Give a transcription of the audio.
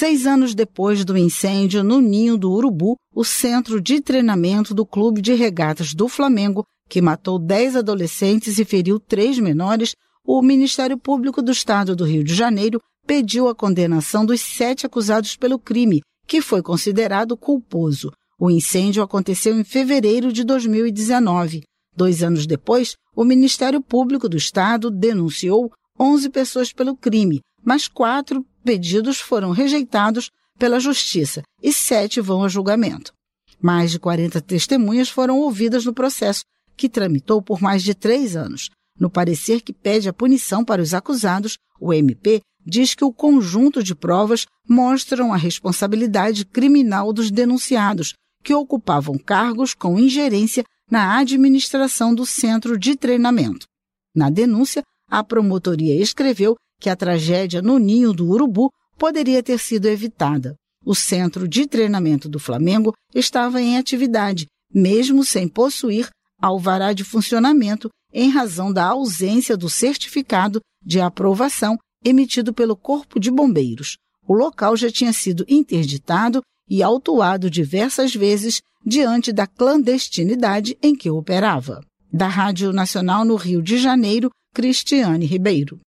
6 anos depois do incêndio no Ninho do Urubu, o centro de treinamento do Clube de Regatas do Flamengo, que matou 10 adolescentes e feriu 3 menores, o Ministério Público do Estado do Rio de Janeiro pediu a condenação dos 7 acusados pelo crime, que foi considerado culposo. O incêndio aconteceu em fevereiro de 2019. 2 anos depois, o Ministério Público do Estado denunciou 11 pessoas pelo crime, mas 4 pedidos foram rejeitados pela Justiça e 7 vão a julgamento. Mais de 40 testemunhas foram ouvidas no processo, que tramitou por mais de 3 anos. No parecer que pede a punição para os acusados, o MP diz que o conjunto de provas mostram a responsabilidade criminal dos denunciados, que ocupavam cargos com ingerência na administração do centro de treinamento. Na denúncia, a promotoria escreveu que a tragédia no Ninho do Urubu poderia ter sido evitada. O centro de treinamento do Flamengo estava em atividade, mesmo sem possuir alvará de funcionamento, em razão da ausência do certificado de aprovação emitido pelo Corpo de Bombeiros. O local já tinha sido interditado e autuado diversas vezes diante da clandestinidade em que operava. Da Rádio Nacional no Rio de Janeiro, Cristiane Ribeiro.